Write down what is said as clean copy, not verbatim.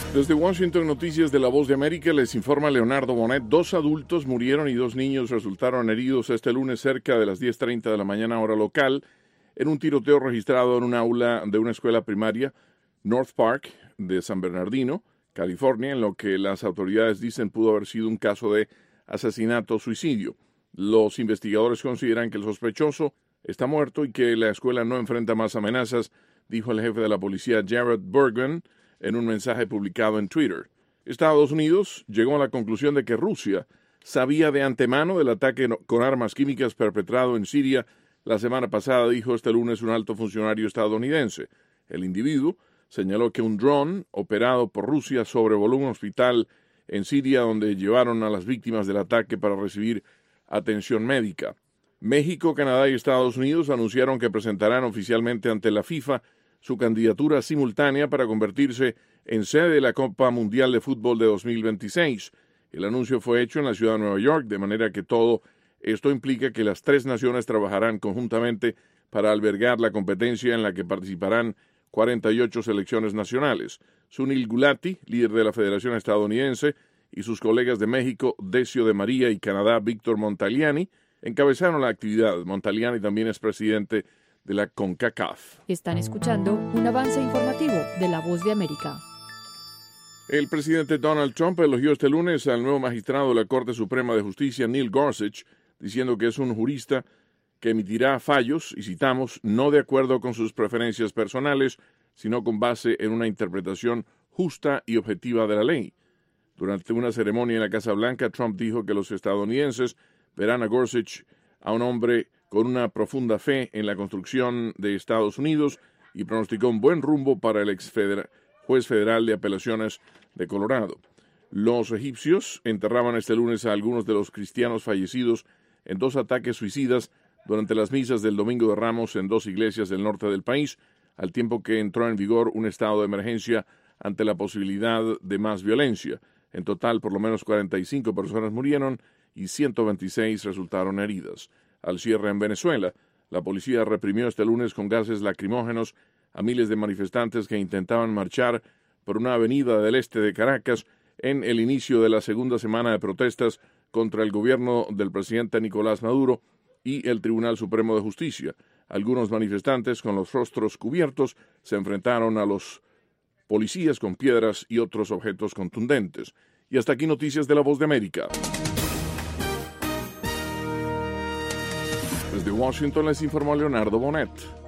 Desde Washington, Noticias de La Voz de América, les informa Leonardo Bonet. 2 adultos murieron y 2 niños resultaron heridos este lunes cerca de las 10:30 de la mañana hora local en un tiroteo registrado en un aula de una escuela primaria, North Park, de San Bernardino, California, en lo que las autoridades dicen pudo haber sido un caso de asesinato-suicidio. Los investigadores consideran que el sospechoso está muerto y que la escuela no enfrenta más amenazas, dijo el jefe de la policía Jared Bergen en un mensaje publicado en Twitter. Estados Unidos llegó a la conclusión de que Rusia sabía de antemano del ataque con armas químicas perpetrado en Siria la semana pasada, dijo este lunes un alto funcionario estadounidense. El individuo señaló que un dron operado por Rusia sobrevoló un hospital en Siria donde llevaron a las víctimas del ataque para recibir atención médica. México, Canadá y Estados Unidos anunciaron que presentarán oficialmente ante la FIFA su candidatura simultánea para convertirse en sede de la Copa Mundial de Fútbol de 2026. El anuncio fue hecho en la ciudad de Nueva York, de manera que todo esto implica que las 3 naciones trabajarán conjuntamente para albergar la competencia en la que participarán 48 selecciones nacionales. Sunil Gulati, líder de la Federación Estadounidense, y sus colegas de México, Decio de María, y Canadá, Víctor Montagliani, encabezaron la actividad. Montagliani también es presidente de la CONCACAF. Están escuchando un avance informativo de La Voz de América. El presidente Donald Trump elogió este lunes al nuevo magistrado de la Corte Suprema de Justicia, Neil Gorsuch, diciendo que es un jurista que emitirá fallos, y citamos, no de acuerdo con sus preferencias personales, sino con base en una interpretación justa y objetiva de la ley. Durante una ceremonia en la Casa Blanca, Trump dijo que los estadounidenses verán a Gorsuch a un hombre con una profunda fe en la construcción de Estados Unidos y pronosticó un buen rumbo para el juez federal de apelaciones de Colorado. Los egipcios enterraban este lunes a algunos de los cristianos fallecidos en 2 ataques suicidas durante las misas del Domingo de Ramos en 2 iglesias del norte del país, al tiempo que entró en vigor un estado de emergencia ante la posibilidad de más violencia. En total, por lo menos 45 personas murieron y 126 resultaron heridas. Al cierre en Venezuela, la policía reprimió este lunes con gases lacrimógenos a miles de manifestantes que intentaban marchar por una avenida del este de Caracas en el inicio de la segunda semana de protestas contra el gobierno del presidente Nicolás Maduro y el Tribunal Supremo de Justicia. Algunos manifestantes con los rostros cubiertos se enfrentaron a los policías con piedras y otros objetos contundentes. Y hasta aquí Noticias de La Voz de América. Desde Washington les informó Leonardo Bonet.